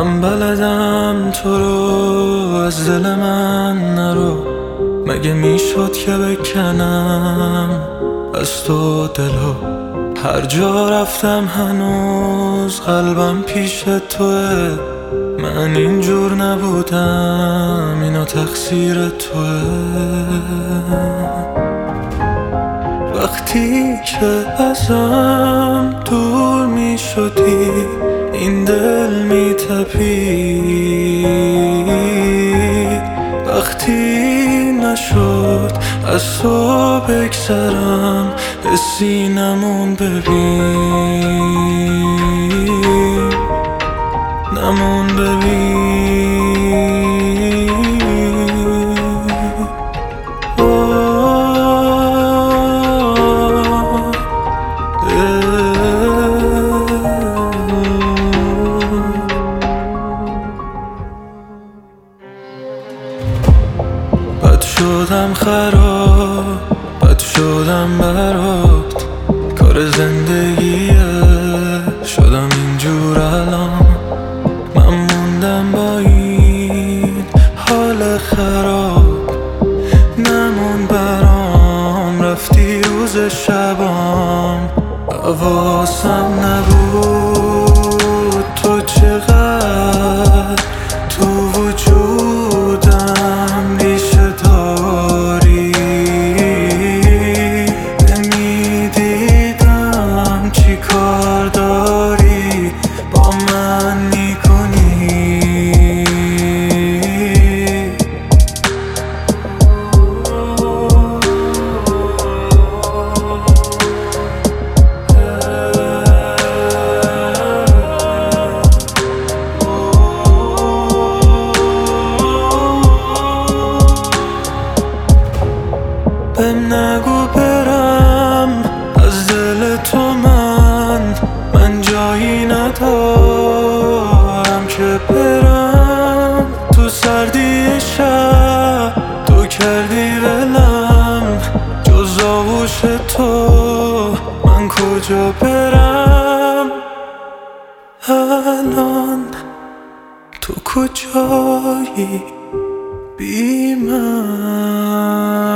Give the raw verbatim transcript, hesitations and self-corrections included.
من بلدم تو رو از دل من نرو، مگه میشد که بکنم از تو دلو. هر جا رفتم هنوز قلبم پیش توه، من اینجور نبودم اینا تقصیر توه. وقتی که ازم دور می شدی این دل می تپید، وقتی نشد از تو بگذرم حسی نمون ببین، نمون ببین. بد شدم خراب، بد شدم برات، کار زندگیه شدم اینجور الان. من موندم با این حال خراب، نمون برام رفتی روز شبام. حواسم نبود تو چقدر تو وجودم ریشه داری، نمیدیدم چی کار داری با من میکنی. بهم نگو برم از دل تو، من من جایی ندارم که برم. تو سردی شب تو کردی ولم، جز آغوش تو من کجا برم. الان تو کجایی بی من؟